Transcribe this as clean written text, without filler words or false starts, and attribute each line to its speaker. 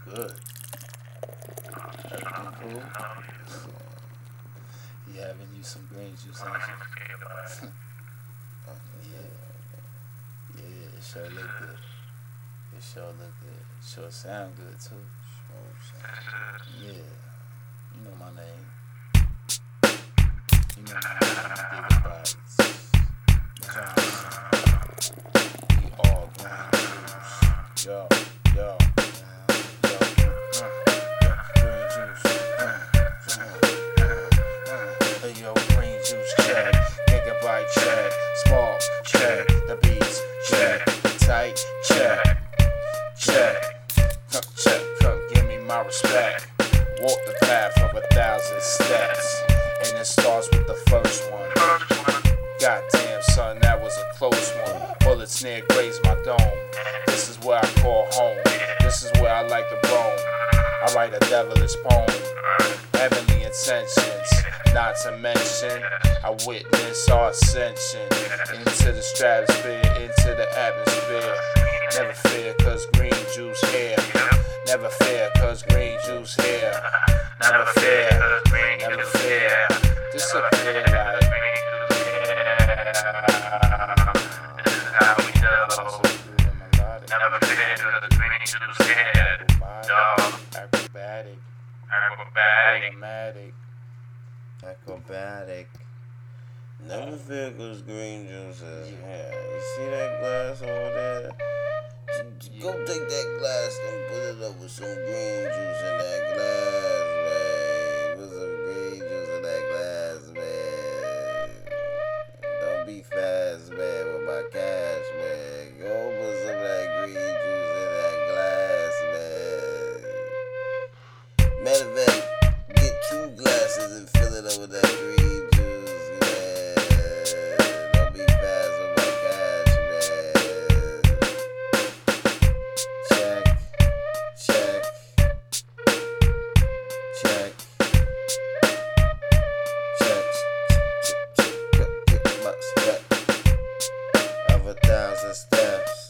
Speaker 1: good. Everything cool? You having you some green juice, ain't you? Yeah. Yeah, it sure look good. It sure look good. It sure sound good too. Yeah. You know my name. You know my name. Gigabytes. Johnson. We all green juice. Yo. Green juice. Hey yo, green juice check. Gigabyte check. Small check. The beats check. The tight check. Come give me my respect. Walk the path of 1,000 steps, and it starts with the first one. Goddamn, son, that was a close one. Bullets near grazed my dome. This is where I call home. This is where I like to roam. I write a devilish poem, heavenly intentions, not to mention I witness our ascension into the stratosphere, into the atmosphere. Never fear, cause green juice here. Never fear, cause green juice here. Never fear, never fear. Disappear like
Speaker 2: how we do. Never fear, cause green juice here.
Speaker 3: Acrobatic. Never fear cause green juice is here. You see that glass over there? Go take that glass and put it up with some green juice in that glass, man. Put some green juice in that glass, man. Don't be fast, man, with my cash, man. Go put some of that green juice in that glass, man. Matter of fact, get 2 glasses and fill it up with that green juice, man. Don't be fast with my cash, man. Check. Get my step of 1,000 steps.